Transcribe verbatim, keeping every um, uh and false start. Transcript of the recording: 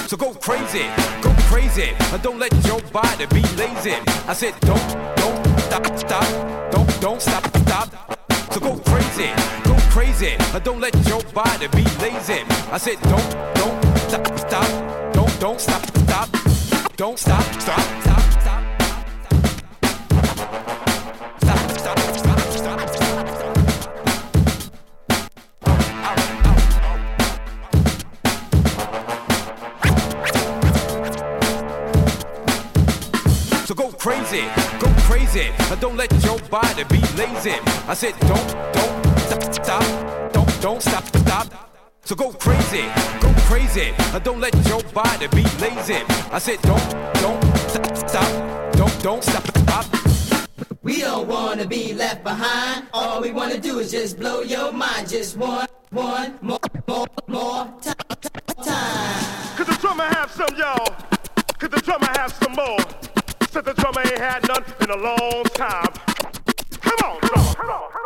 So go crazy, go crazy, and don't let your body be lazy. I said don't, don't stop, stop, don't, don't stop, stop. So go crazy, go crazy, and don't let your body be lazy. I said don't, don't stop, stop, don't, don't stop, stop, don't stop, stop, stop, stop. So go crazy, go crazy, and don't let your body be lazy. I said don't, don't stop, stop, don't, don't stop, stop. So go crazy, go crazy, and don't let your body be lazy. I said don't, don't stop, stop, don't, don't stop, stop. We don't wanna be left behind. All we wanna do is just blow your mind. Just one, one more, more, more time. Could the drummer have some, y'all? Could the drummer have some more? Said the drummer ain't had none in a long time. Come on, drummer, come on.